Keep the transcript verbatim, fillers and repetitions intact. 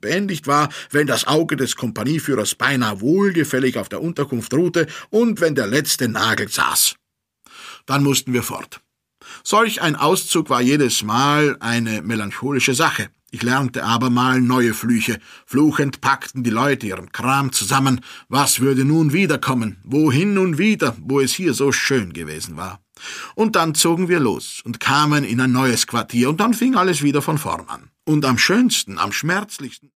beendigt war, wenn das Auge des Kompanieführers beinahe wohlgefällig auf der Unterkunft ruhte und wenn der letzte Nagel saß. Dann mussten wir fort. Solch ein Auszug war jedes Mal eine melancholische Sache. Ich lernte abermal neue Flüche. Fluchend packten die Leute ihren Kram zusammen. Was würde nun wiederkommen? Wohin nun wieder, wo es hier so schön gewesen war? Und dann zogen wir los und kamen in ein neues Quartier, und dann fing alles wieder von vorn an. Und am schönsten, am schmerzlichsten